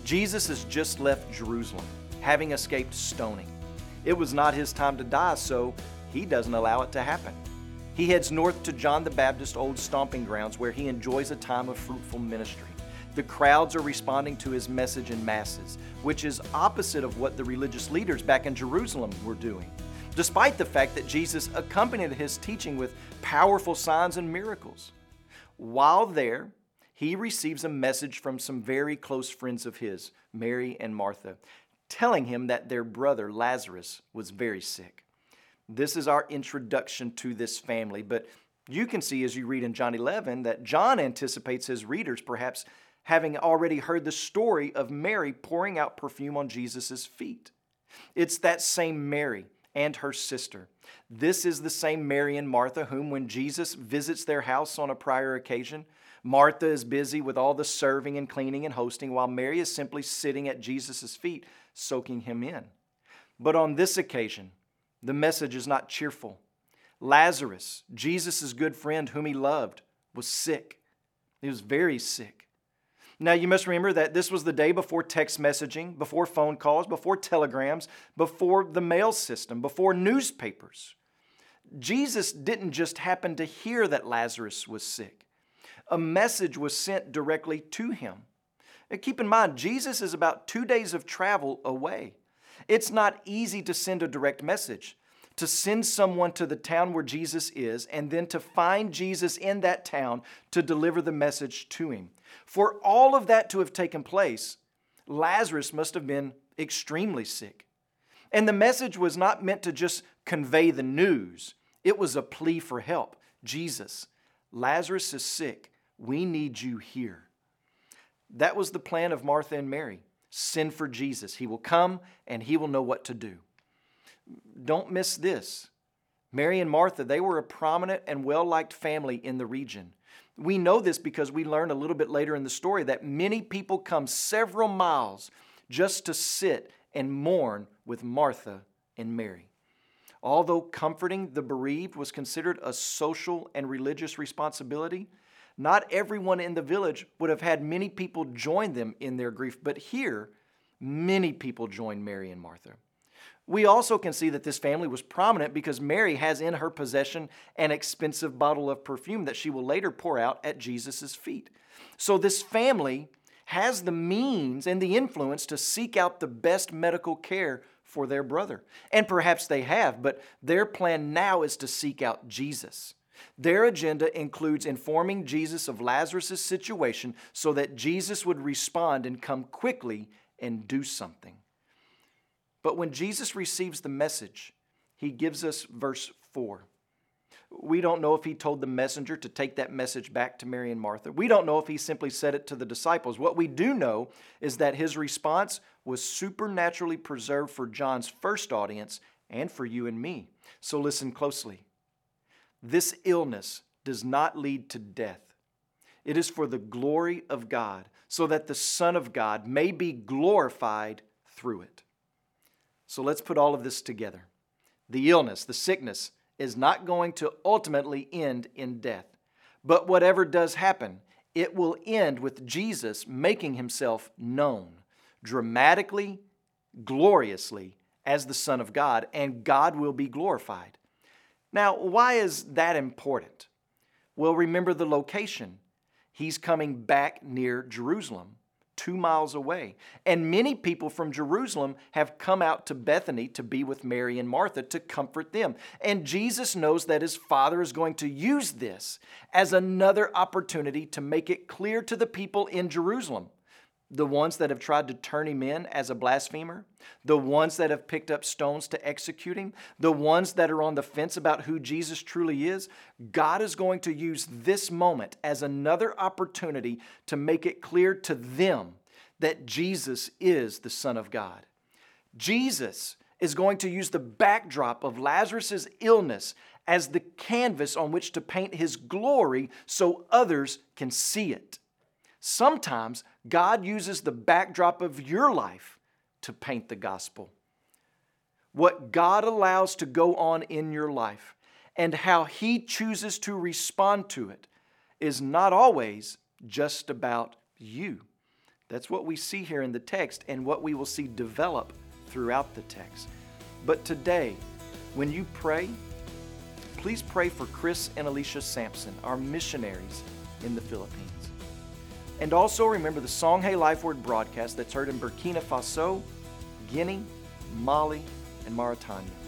Jesus has just left Jerusalem, having escaped stoning. It was not his time to die, so he doesn't allow it to happen. He heads north to John the Baptist's old stomping grounds, where he enjoys a time of fruitful ministry. The crowds are responding to his message in masses, which is opposite of what the religious leaders back in Jerusalem were doing, despite the fact that Jesus accompanied his teaching with powerful signs and miracles. While there, he receives a message from some very close friends of his, Mary and Martha, telling him that their brother Lazarus was very sick. This is our introduction to this family, but you can see as you read in John 11 that John anticipates his readers perhaps having already heard the story of Mary pouring out perfume on Jesus' feet. It's that same Mary and her sister. This is the same Mary and Martha whom, when Jesus visits their house on a prior occasion, Martha is busy with all the serving and cleaning and hosting, while Mary is simply sitting at Jesus' feet, soaking him in. But on this occasion, the message is not cheerful. Lazarus, Jesus' good friend whom he loved, was sick. He was very sick. Now, you must remember that this was the day before text messaging, before phone calls, before telegrams, before the mail system, before newspapers. Jesus didn't just happen to hear that Lazarus was sick. A message was sent directly to him. And keep in mind, Jesus is about 2 days of travel away. It's not easy to send a direct message, to send someone to the town where Jesus is, and then to find Jesus in that town to deliver the message to him. For all of that to have taken place, Lazarus must have been extremely sick. And the message was not meant to just convey the news. It was a plea for help. Jesus, Lazarus is sick. We need you here. That was the plan of Martha and Mary. Send for Jesus. He will come and he will know what to do. Don't miss this. Mary and Martha, they were a prominent and well-liked family in the region. We know this because we learn a little bit later in the story that many people come several miles just to sit and mourn with Martha and Mary. Although comforting the bereaved was considered a social and religious responsibility, not everyone in the village would have had many people join them in their grief, but here, many people joined Mary and Martha. We also can see that this family was prominent because Mary has in her possession an expensive bottle of perfume that she will later pour out at Jesus' feet. So this family has the means and the influence to seek out the best medical care for their brother. And perhaps they have, but their plan now is to seek out Jesus. Their agenda includes informing Jesus of Lazarus' situation so that Jesus would respond and come quickly and do something. But when Jesus receives the message, he gives us verse 4. We don't know if he told the messenger to take that message back to Mary and Martha. We don't know if he simply said it to the disciples. What we do know is that his response was supernaturally preserved for John's first audience and for you and me. So listen closely. This illness does not lead to death. It is for the glory of God, so that the Son of God may be glorified through it. So let's put all of this together. The illness, the sickness, is not going to ultimately end in death. But whatever does happen, it will end with Jesus making himself known dramatically, gloriously as the Son of God, and God will be glorified. Now, why is that important? Well, remember the location. He's coming back near Jerusalem, 2 miles away. And many people from Jerusalem have come out to Bethany to be with Mary and Martha to comfort them. And Jesus knows that his Father is going to use this as another opportunity to make it clear to the people in Jerusalem, the ones that have tried to turn him in as a blasphemer, the ones that have picked up stones to execute him, the ones that are on the fence about who Jesus truly is. God is going to use this moment as another opportunity to make it clear to them that Jesus is the Son of God. Jesus is going to use the backdrop of Lazarus' illness as the canvas on which to paint his glory so others can see it. Sometimes God uses the backdrop of your life to paint the gospel. What God allows to go on in your life and how he chooses to respond to it is not always just about you. That's what we see here in the text and what we will see develop throughout the text. But today, when you pray, please pray for Chris and Alicia Sampson, our missionaries in the Philippines. And also remember the Song Hey Life Word broadcast that's heard in Burkina Faso, Guinea, Mali, and Mauritania.